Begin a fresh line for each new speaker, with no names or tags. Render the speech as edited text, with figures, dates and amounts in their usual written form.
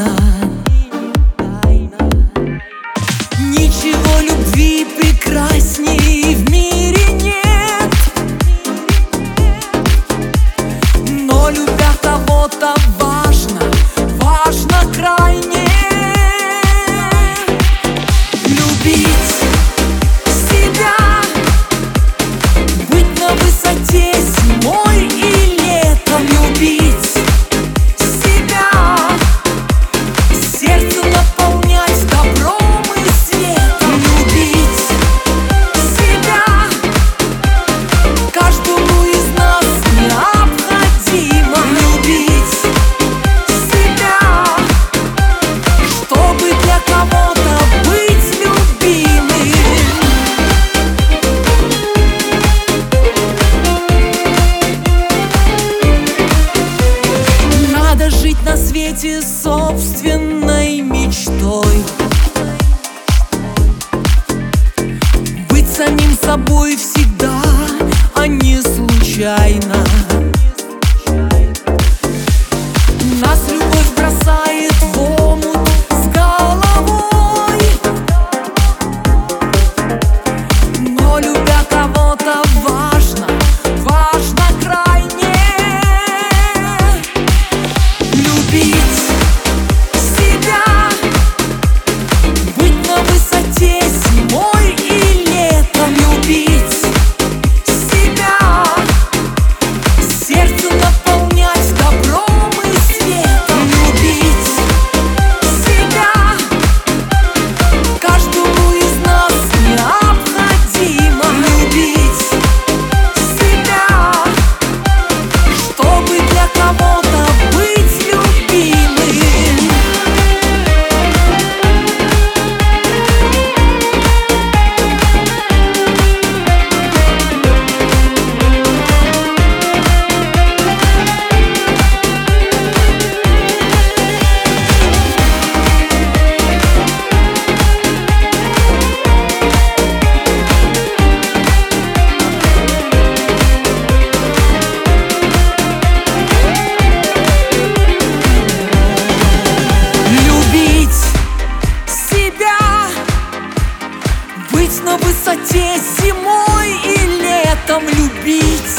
Ничего любви прекрасней в мире нет. Но любя кого-то важно, важно крайне любить себя, быть на высоте зимой и летом, любить себя, сердце наполнять добром и светом, любить себя. Каждому из нас необходимо любить себя, чтобы для кого-то быть любимым. Надо жить на свете собственной мечтой, быть самим собой всегда, а не случайно. Нас любовь бросает в омут с головой, но любя кого-то важно, важно крайне любить себя, быть на высоте зимой и летом, любить себя, сердце наполнять добром и светом, любить себя. Каждому из нас необходимо любить себя, чтобы для кого-то быть любимым. Любить себя, быть на высоте зимой и летом, любить